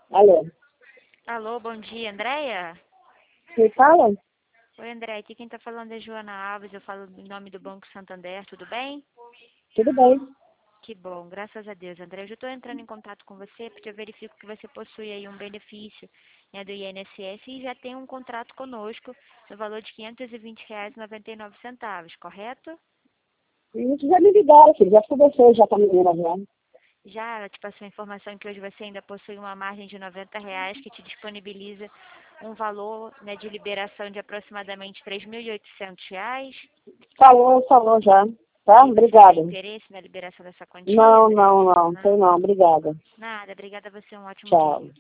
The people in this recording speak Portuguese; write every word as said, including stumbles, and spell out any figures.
Alô, Alô, bom dia, Andréia? quem fala? Oi, Andréia, aqui quem está falando é Joana Alves, eu falo em nome do Banco Santander, tudo bem? Tudo bem? Que bom, graças a Deus, Andréia. Eu já estou entrando em contato com você porque eu verifico que você possui aí um benefício, né, do I N S S e já tem um contrato conosco no valor de quinhentos e vinte reais e noventa e nove centavos, correto? Eles já me ligaram, filho, já conversei já com a menina já. Já ela te passou a informação que hoje você ainda possui uma margem de noventa reais que te disponibiliza um valor, né, de liberação de aproximadamente três mil e oitocentos reais. Falou, falou já. Tá? E você Obrigada. tem interesse na liberação dessa quantia, Não, André? não, não, Não? sei não, obrigada. Nada, obrigada a você, um ótimo Tchau. dia.